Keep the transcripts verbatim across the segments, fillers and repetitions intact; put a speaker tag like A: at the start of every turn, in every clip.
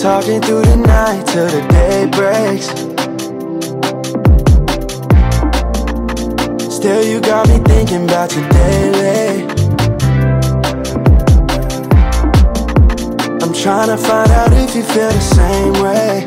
A: talking through the night till the day breaks. Still you got me thinking about you daily. I'm trying to find out if you feel the same way.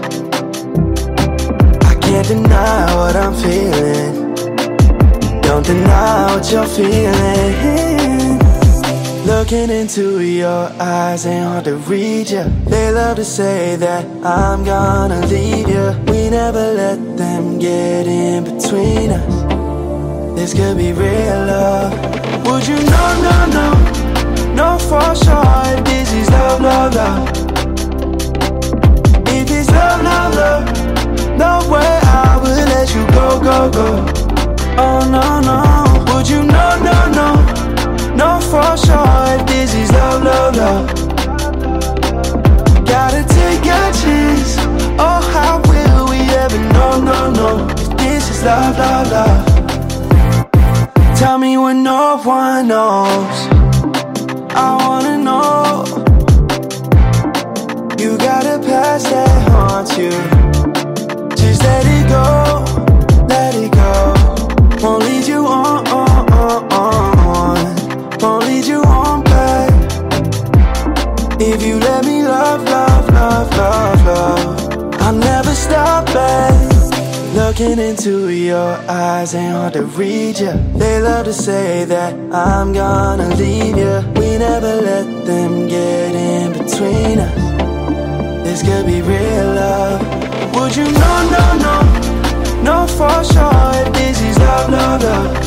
A: I can't deny what I'm feeling. Don't deny what you're feeling. Looking into your eyes ain't hard to read you. They love to say that I'm gonna leave you. We never let them get in between us. This could be real love. Would you know, no, no, no for sure if this is love, love, love. If it's love, love, love, no way I would let you go, go, go. Oh no, no. Would you know, no, no, no for sure if this is love, love, love. Gotta take a chance. Oh, how will we ever know, no, no, if this is love, love, love. Tell me when no one knows. I wanna know. You got a past that haunts you. Just let it go, let it go. Won't lead you on, on, on, on. Won't lead you on back. If you let me love, love, love, love, love, I'll never stop back. Looking into your eyes ain't hard to read you. They love to say that I'm gonna leave you. We never let them get in between us. This could be real love. Would you know, no, no, no for sure if this is love, love, love.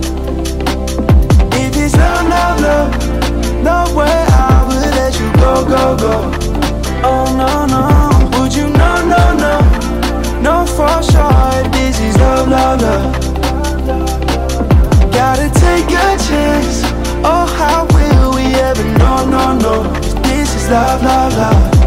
A: If it's love, love, love, no way I would let you go, go, go. Oh no, no. Would you know, no, no, no for sure if this is love, love, love. Gotta take a chance. Oh, how will we ever know, no, no, if this is love, love, love.